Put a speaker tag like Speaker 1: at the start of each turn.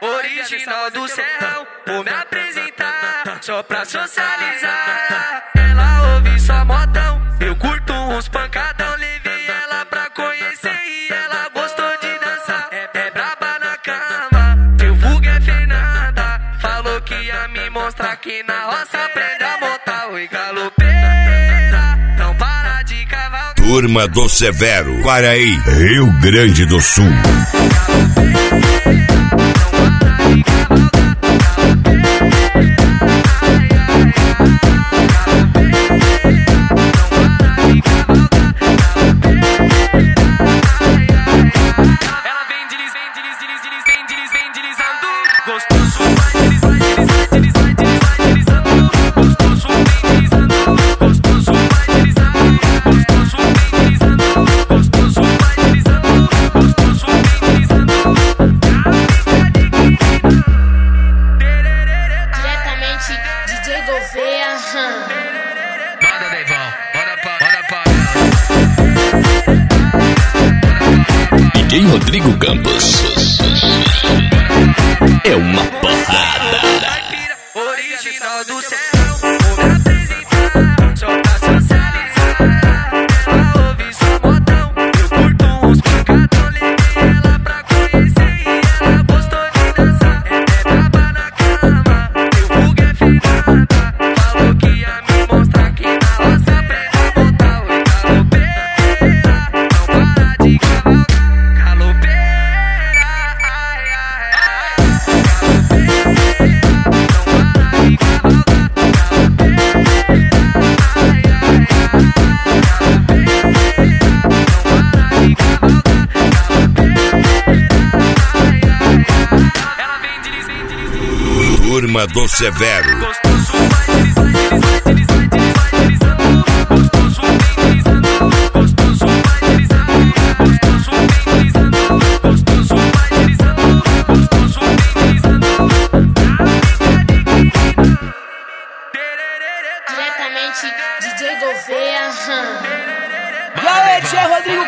Speaker 1: original do Serrão. Vou me apresentar só pra socializar. Ela ouve só modão, eu curto uns pancadão. Levei ela pra conhecer e ela gostou de dançar. É braba na cama, teu vulgo é Fernanda. Falou que ia me mostrar que na roça aprende a montar. Oi, galopeira, não para de cavalgar.
Speaker 2: Turma do Severo, Quaraí, Rio Grande do Sul.
Speaker 3: DJ Rodrigo Campos é uma porrada.
Speaker 1: Original do Serrão, vou me apresentar só pra socializar. Ela ouve só modão, eu curto uns pancadão. Levei ela pra conhecer e ela gostou de dançar. É braba na cama, teu vulgo é Fernanda. Falou que ia me mostrar que na roça aprende a montar. Oi, galopeira, não para de cavalgar.
Speaker 2: Turma do Severo.
Speaker 4: Diretamente DJ Gouveia.
Speaker 5: E aí, DJ Rodrigo